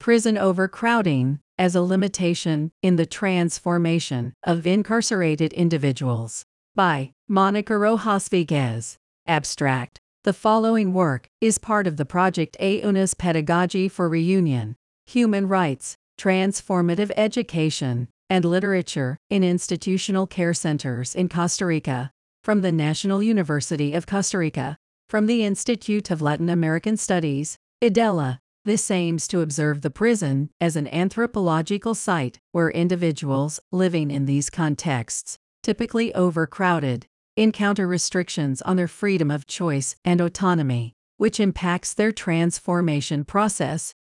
Prison overcrowding as a limitation in the transformation of incarcerated individuals. By Monica Rojas Viguez. Abstract. The following work is part of the Project AUNA's Pedagogy for Reunion, Human Rights, Transformative Education, and Literature in Institutional Care Centers in Costa Rica, from the National University of Costa Rica, from the Institute of Latin American Studies, IDELA. This aims to observe the prison as an anthropological site where individuals living in these contexts, typically overcrowded, encounter restrictions on their freedom of choice and autonomy, which impacts their transformation process